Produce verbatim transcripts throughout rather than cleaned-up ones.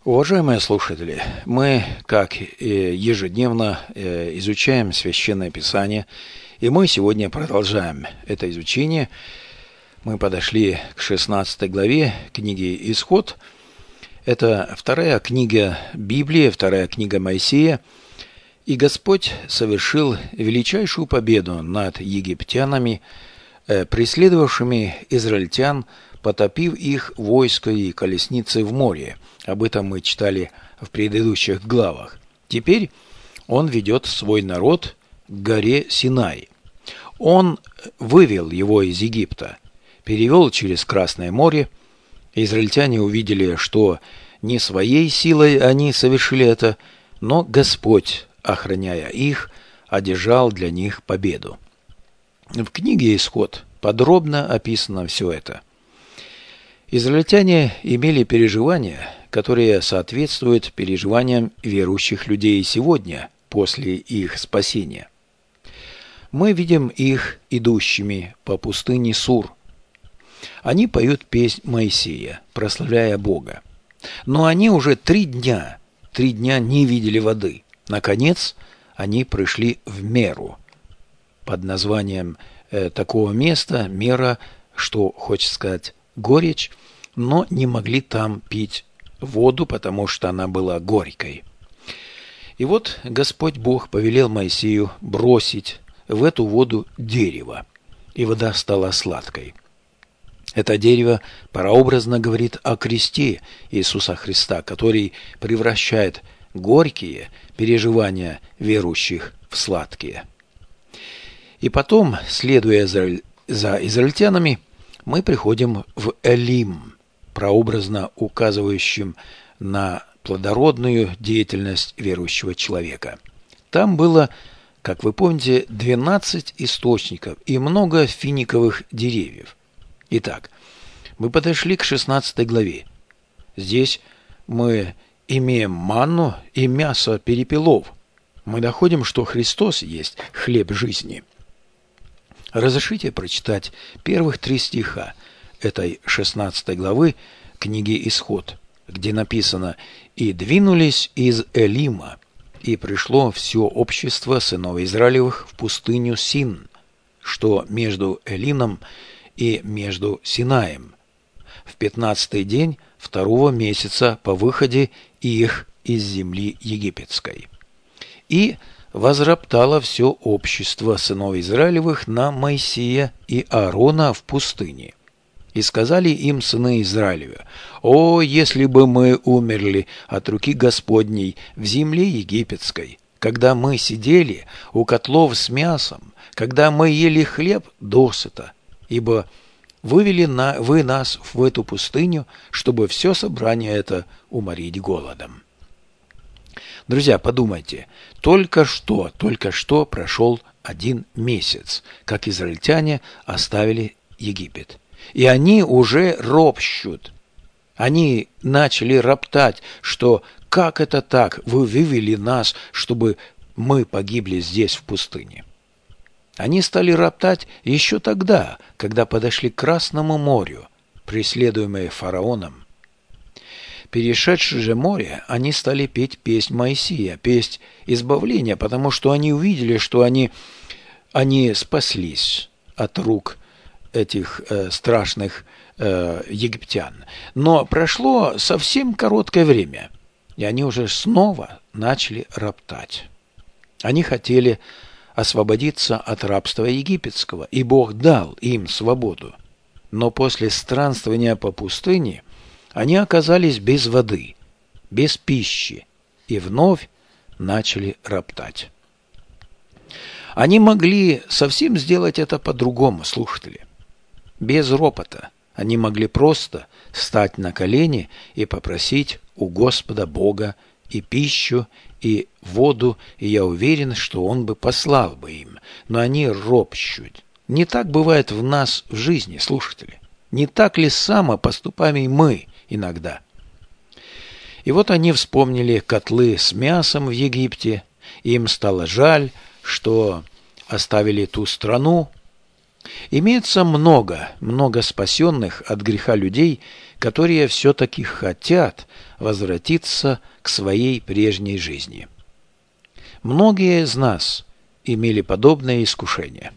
Уважаемые слушатели, мы, как ежедневно, изучаем Священное Писание, и мы сегодня продолжаем это изучение. Мы подошли к шестнадцатой главе книги «Исход». Это вторая книга Библии, вторая книга Моисея. И Господь совершил величайшую победу над египтянами, преследовавшими израильтян, потопив их войско и колесницы в море. Об этом мы читали в предыдущих главах. Теперь он ведет свой народ к горе Синай. Он вывел его из Египта, перевел через Красное море. Израильтяне увидели, что не своей силой они совершили это, но Господь, охраняя их, одержал для них победу. В книге «Исход» подробно описано все это. Израильтяне имели переживания, которые соответствуют переживаниям верующих людей сегодня, после их спасения. Мы видим их идущими по пустыне Сур. Они поют песнь Моисея, прославляя Бога. Но они уже три дня, три дня не видели воды. Наконец, они пришли в Меру. Под названием э, такого места Мера, что хочет сказать горечь, но не могли там пить воду, потому что она была горькой. И вот Господь Бог повелел Моисею бросить в эту воду дерево, и вода стала сладкой. Это дерево прообразно говорит о кресте Иисуса Христа, который превращает горькие переживания верующих в сладкие. И потом, следуя за, за израильтянами, мы приходим в Элим, прообразно указывающим на плодородную деятельность верующего человека. Там было, как вы помните, двенадцать источников и много финиковых деревьев. Итак, мы подошли к шестнадцатой главе. Здесь мы имеем манну и мясо перепелов. Мы доходим, что Христос есть хлеб жизни. Разрешите прочитать первых три стиха этой шестнадцатой главы книги «Исход», где написано: «И двинулись из Элима, и пришло все общество сынов Израилевых в пустыню Син, что между Элином и между Синаем, в пятнадцатый день второго месяца по выходе их из земли египетской. И возроптало все общество сынов Израилевых на Моисея и Аарона в пустыне. И сказали им сыны Израилевы: О, если бы мы умерли от руки Господней в земле египетской, когда мы сидели у котлов с мясом, когда мы ели хлеб досыта, ибо вывели на, вы нас в эту пустыню, чтобы все собрание это уморить голодом». Друзья, подумайте, только что, только что прошел один месяц, как израильтяне оставили Египет. И они уже ропщут. Они начали роптать, что как это так, вы вывели нас, чтобы мы погибли здесь в пустыне. Они стали роптать еще тогда, когда подошли к Красному морю, преследуемые фараоном. Перешедшие же море, они стали петь песнь Моисея, песнь избавления, потому что они увидели, что они, они спаслись от рук этих э, страшных э, египтян. Но прошло совсем короткое время, и они уже снова начали роптать. Они хотели освободиться от рабства египетского, и Бог дал им свободу. Но после странствования по пустыне они оказались без воды, без пищи, и вновь начали роптать. Они могли совсем сделать это по-другому, слушатели. Без ропота. Они могли просто стать на колени и попросить у Господа Бога и пищу, и воду, и я уверен, что Он бы послал бы им. Но они ропщут. Не так бывает в нас в жизни, слушатели. Не так ли само поступаем и мы иногда? И вот они вспомнили котлы с мясом в Египте, и им стало жаль, что оставили ту страну. Имеется много, много спасенных от греха людей, которые все-таки хотят возвратиться к своей прежней жизни. Многие из нас имели подобное искушение.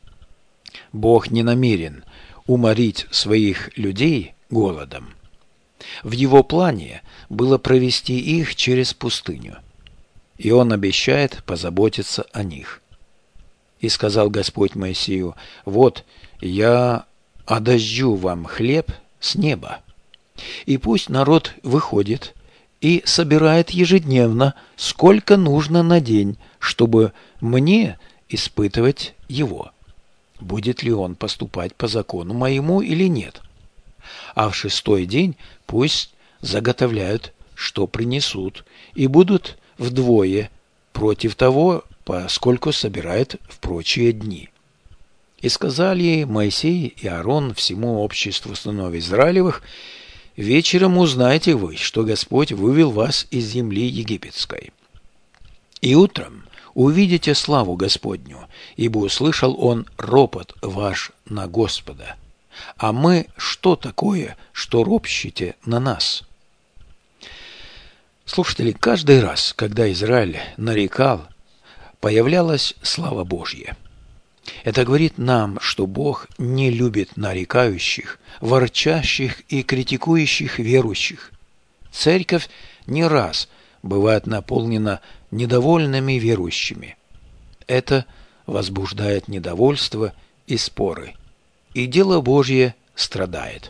Бог не намерен уморить своих людей голодом. В Его плане было провести их через пустыню, и Он обещает позаботиться о них. И сказал Господь Моисею: «Вот я одождю вам хлеб с неба, и пусть народ выходит и собирает ежедневно, сколько нужно на день, чтобы мне испытывать его, будет ли он поступать по закону моему или нет. А в шестой день пусть заготовляют, что принесут, и будут вдвое против того, поскольку собирают в прочие дни». И сказали Моисей и Аарон всему обществу сынов Израилевых: «Вечером узнайте вы, что Господь вывел вас из земли египетской. И утром увидите славу Господню, ибо услышал Он ропот ваш на Господа. А мы что такое, что ропщите на нас?» Слушатели, каждый раз, когда Израиль нарекал, появлялась слава Божья. Это говорит нам, что Бог не любит нарекающих, ворчащих и критикующих верующих. Церковь не раз бывает наполнена недовольными верующими. Это возбуждает недовольство и споры, и дело Божье страдает.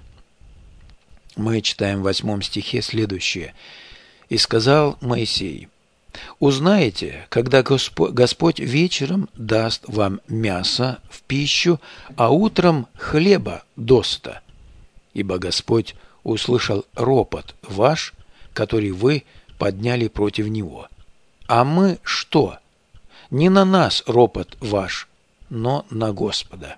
Мы читаем в восьмом стихе следующее: «И сказал Моисей: узнаете, когда Господь вечером даст вам мясо в пищу, а утром хлеба досыта, ибо Господь услышал ропот ваш, который вы подняли против Него. А мы что? Не на нас ропот ваш, но на Господа».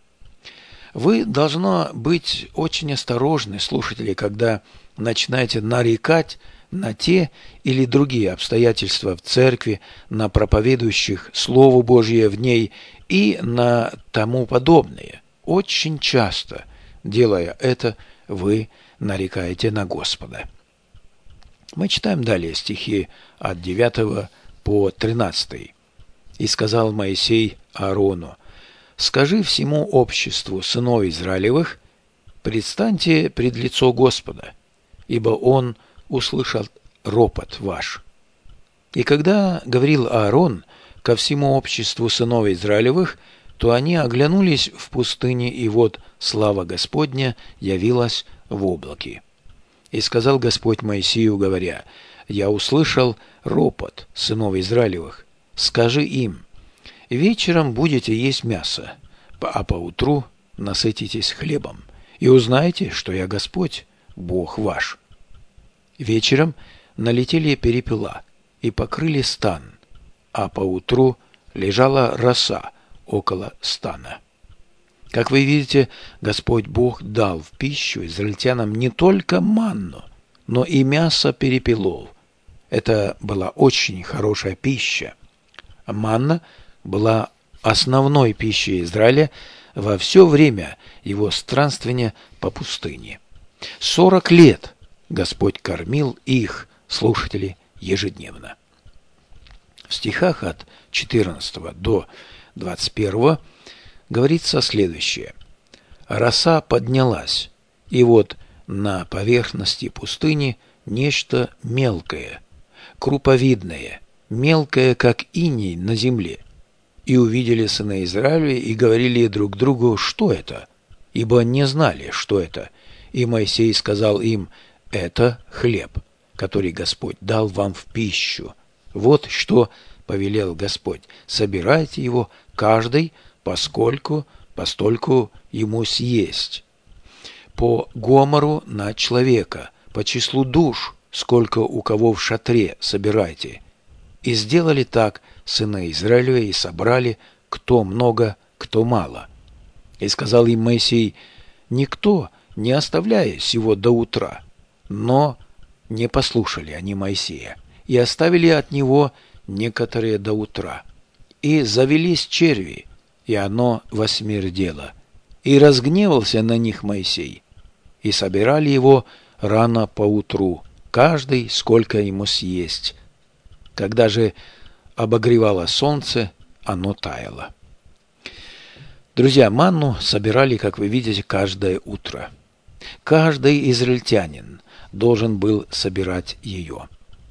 Вы должны быть очень осторожны, слушатели, когда начинаете нарекать на те или другие обстоятельства в церкви, на проповедующих Слово Божье в ней и на тому подобное. Очень часто, делая это, вы нарекаете на Господа. Мы читаем далее стихи от девятого по тринадцатый. «И сказал Моисей Аарону: скажи всему обществу сынов Израилевых: предстаньте пред лицо Господа, ибо Он услышал ропот ваш». И когда говорил Аарон ко всему обществу сынов Израилевых, то они оглянулись в пустыне, и вот слава Господня явилась в облаке. И сказал Господь Моисею, говоря: «Я услышал ропот сынов Израилевых. Скажи им: вечером будете есть мясо, а поутру насытитесь хлебом, и узнаете, что я Господь, Бог ваш». Вечером налетели перепела и покрыли стан, а поутру лежала роса около стана. Как вы видите, Господь Бог дал в пищу израильтянам не только манну, но и мясо перепелов. Это была очень хорошая пища. Манна была основной пищей Израиля во все время его странствования по пустыне. Сорок лет Господь кормил их, слушатели, ежедневно. В стихах от четырнадцатого до двадцать первого говорится следующее: «Роса поднялась, и вот на поверхности пустыни нечто мелкое, круповидное, мелкое, как иней на земле. И увидели сыны Израиля и говорили друг другу: что это? Ибо не знали, что это. И Моисей сказал им: это хлеб, который Господь дал вам в пищу. Вот что повелел Господь: собирайте его каждый, поскольку, постольку ему съесть. По гомору на человека, по числу душ, сколько у кого в шатре, собирайте». И сделали так сыны Израилева, и собрали, кто много, кто мало. И сказал им Моисей: никто не оставляя сего до утра. Но не послушали они Моисея, и оставили от него некоторые до утра. И завелись черви, и оно восмердело. И разгневался на них Моисей, и собирали его рано поутру, каждый сколько ему съесть. Когда же обогревало солнце, оно таяло. Друзья, манну собирали, как вы видите, каждое утро. Каждый израильтянин должен был собирать ее.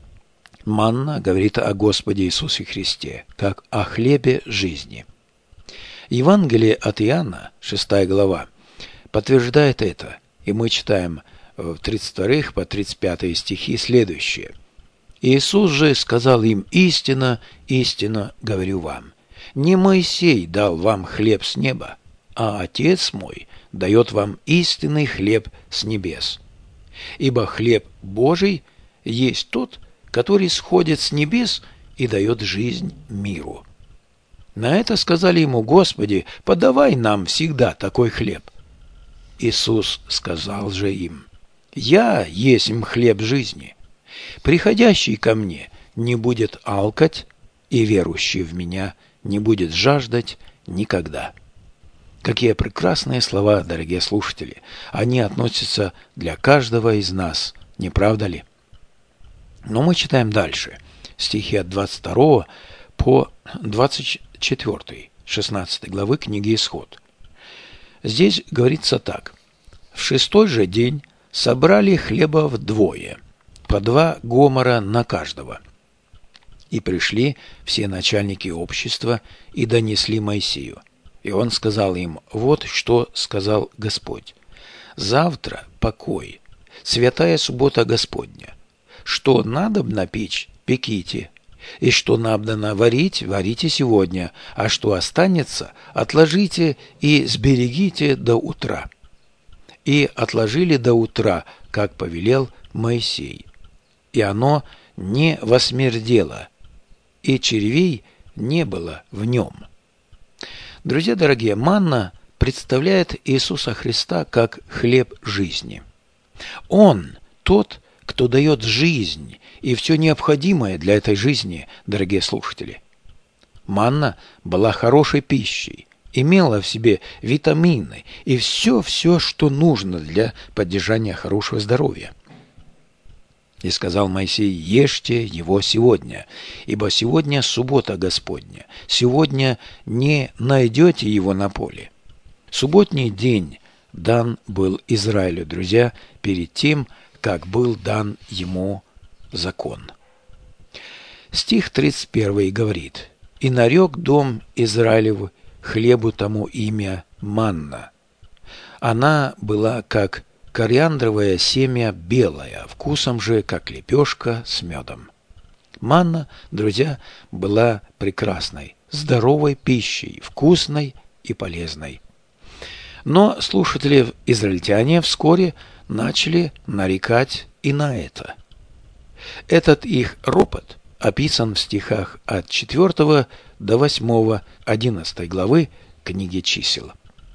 Манна говорит о Господе Иисусе Христе, как о хлебе жизни. Евангелие от Иоанна, шестая глава, подтверждает это, и мы читаем в тридцать вторых по тридцать пятые стихи следующее. «Иисус же сказал им: истинно, истинно говорю вам, не Моисей дал вам хлеб с неба, а Отец мой дает вам истинный хлеб с небес. Ибо хлеб Божий есть тот, который сходит с небес и дает жизнь миру». На это сказали ему: «Господи, подавай нам всегда такой хлеб». Иисус сказал же им: «Я есмь хлеб жизни. Приходящий ко мне не будет алкать, и верующий в меня не будет жаждать никогда». Какие прекрасные слова, дорогие слушатели! Они относятся для каждого из нас, не правда ли? Но мы читаем дальше, стихи от двадцать второго по двадцать четвёртый, шестнадцатой главы книги «Исход». Здесь говорится так. «В шестой же день собрали хлеба вдвое, по два гомора на каждого. И пришли все начальники общества и донесли Моисею. И он сказал им: вот что сказал Господь. Завтра покой, святая суббота Господня. Что надобно печь, пеките, и что надобно варить, варите сегодня, а что останется, отложите и сберегите до утра». И отложили до утра, как повелел Моисей. И оно не восмердело, и червей не было в нем. Друзья дорогие, манна представляет Иисуса Христа как хлеб жизни. Он тот, кто дает жизнь и все необходимое для этой жизни, дорогие слушатели. Манна была хорошей пищей, имела в себе витамины и все-все, что нужно для поддержания хорошего здоровья. И сказал Моисей: ешьте его сегодня, ибо сегодня суббота Господня, сегодня не найдете его на поле. Субботний день дан был Израилю, друзья, перед тем, как был дан ему закон. Стих тридцать первый говорит: «И нарек дом Израилев хлебу тому имя манна. Она была как кориандровое семя белое, вкусом же, как лепешка с медом». Манна, друзья, была прекрасной, здоровой пищей, вкусной и полезной. Но слушатели-израильтяне вскоре начали нарекать и на это. Этот их ропот описан в стихах от четвёртого до восьмого, одиннадцатой главы книги «Чисел».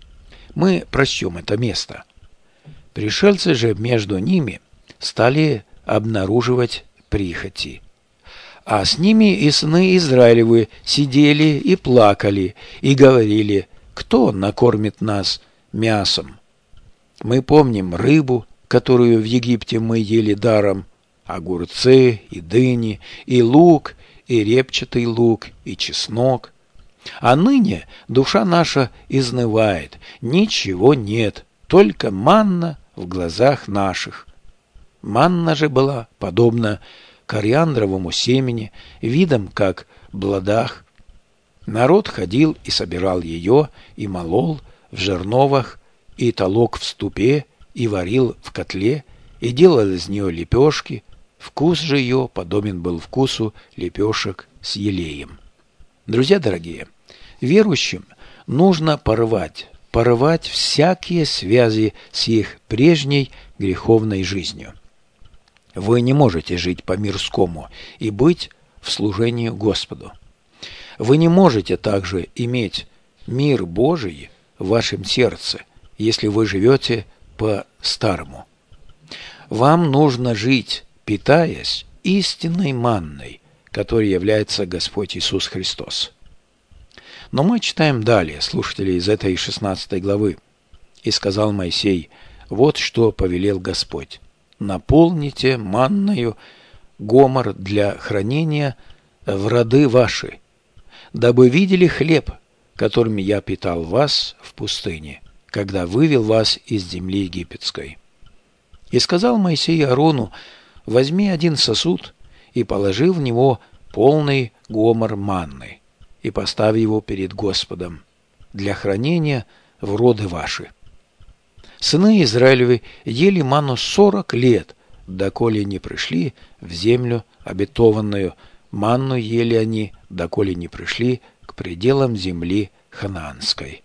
Мы прочтем это место. «Пришельцы же между ними стали обнаруживать прихоти, а с ними и сыны Израилевы сидели и плакали, и говорили: кто накормит нас мясом? Мы помним рыбу, которую в Египте мы ели даром, огурцы и дыни, и лук, и репчатый лук, и чеснок. А ныне душа наша изнывает, ничего нет, только манна в глазах наших». Манна же была подобна кориандровому семени, видом как бладах. Народ ходил и собирал ее, и молол в жерновах, и толок в ступе, и варил в котле, и делал из нее лепешки. Вкус же ее подобен был вкусу лепешек с елеем. Друзья дорогие, верующим нужно порвать, порвать всякие связи с их прежней греховной жизнью. Вы не можете жить по-мирскому и быть в служении Господу. Вы не можете также иметь мир Божий в вашем сердце, если вы живете по-старому. Вам нужно жить, питаясь истинной манной, которой является Господь Иисус Христос. Но мы читаем далее, слушатели, из этой шестнадцатой главы. «И сказал Моисей: Вот что повелел Господь. Наполните манною гомор для хранения в роды ваши, дабы видели хлеб, которым я питал вас в пустыне, когда вывел вас из земли египетской. И сказал Моисей Аарону: возьми один сосуд и положи в него полный гомор манны, и поставь его перед Господом для хранения в роды ваши. Сыны Израилевы ели манну сорок лет, доколе не пришли в землю обетованную. Манну ели они, доколе не пришли к пределам земли ханаанской.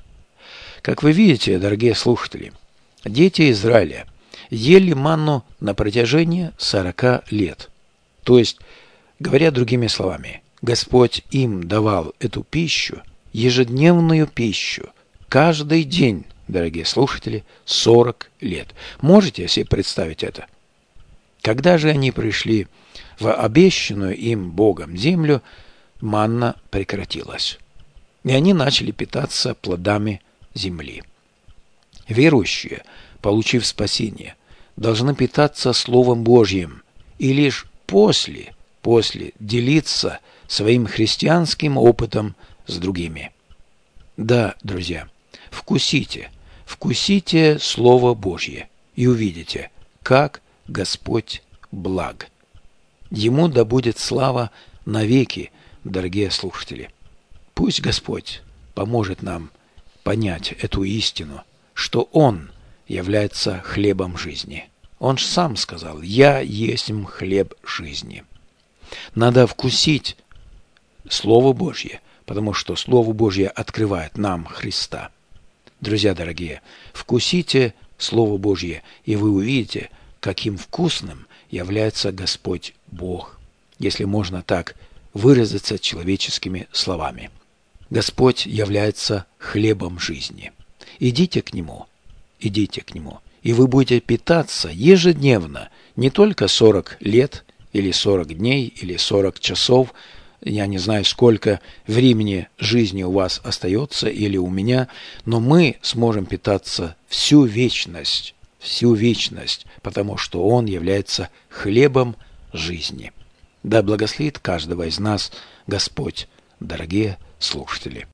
Как вы видите, дорогие слушатели, дети Израиля ели манну на протяжении сорока лет. То есть, говоря другими словами, Господь им давал эту пищу, ежедневную пищу, каждый день, дорогие слушатели, сорок лет. Можете себе представить это? Когда же они пришли в обещанную им Богом землю, манна прекратилась, и они начали питаться плодами земли. Верующие, получив спасение, должны питаться Словом Божьим и лишь после, после делиться своим христианским опытом с другими. Да, друзья, вкусите, вкусите Слово Божье и увидите, как Господь благ. Ему да будет слава навеки, дорогие слушатели. Пусть Господь поможет нам понять эту истину, что Он является хлебом жизни. Он же сам сказал: «Я есмь хлеб жизни». Надо вкусить Слово Божье, потому что Слово Божье открывает нам Христа. Друзья дорогие, вкусите Слово Божье, и вы увидите, каким вкусным является Господь Бог, если можно так выразиться человеческими словами. Господь является хлебом жизни. Идите к Нему, идите к Нему, и вы будете питаться ежедневно, не только сорок лет, или сорок дней, или сорок часов, я не знаю, сколько времени жизни у вас остается, или у меня, но мы сможем питаться всю вечность, всю вечность, потому что Он является хлебом жизни. Да благословит каждого из нас Господь, дорогие слушатели.